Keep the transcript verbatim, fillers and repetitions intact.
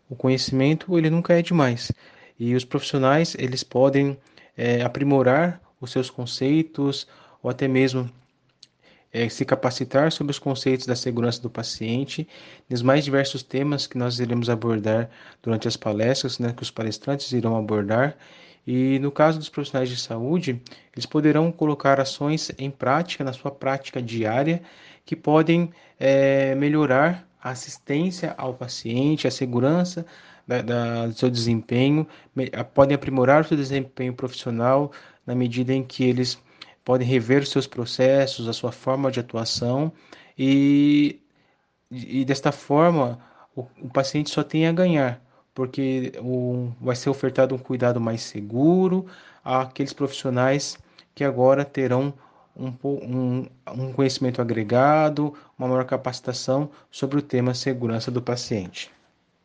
o conhecimento ele nunca é demais. E os profissionais eles podem é, aprimorar os seus conceitos ou até mesmo é, se capacitar sobre os conceitos da segurança do paciente, nos mais diversos temas que nós iremos abordar durante as palestras, né, que os palestrantes irão abordar. E no caso dos profissionais de saúde, eles poderão colocar ações em prática, na sua prática diária, que podem é, melhorar a assistência ao paciente, a segurança da, da, do seu desempenho, me, podem aprimorar o seu desempenho profissional na medida em que eles podem rever os seus processos, a sua forma de atuação e, e desta forma o, o paciente só tem a ganhar, porque o, vai ser ofertado um cuidado mais seguro àqueles profissionais que agora terão um, um, um conhecimento agregado, uma maior capacitação sobre o tema segurança do paciente.